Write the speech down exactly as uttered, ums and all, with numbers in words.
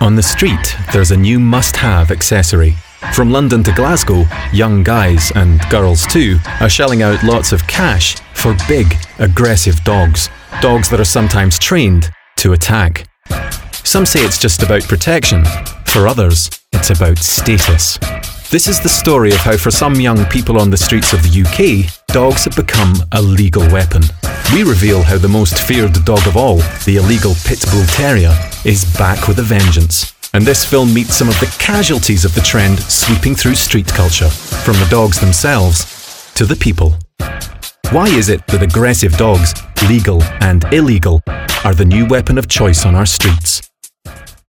On the street, there's a new must-have accessory. From London to Glasgow, young guys, and girls too, are shelling out lots of cash for big, aggressive dogs. Dogs that are sometimes trained to attack. Some say it's just about protection. For others, it's about status. This is the story of how for some young people on the streets of the U K, dogs have become a legal weapon. We reveal how the most feared dog of all, the illegal Pit Bull Terrier, is back with a vengeance. And this film meets some of the casualties of the trend sweeping through street culture, from the dogs themselves to the people. Why is it that aggressive dogs, legal and illegal, are the new weapon of choice on our streets?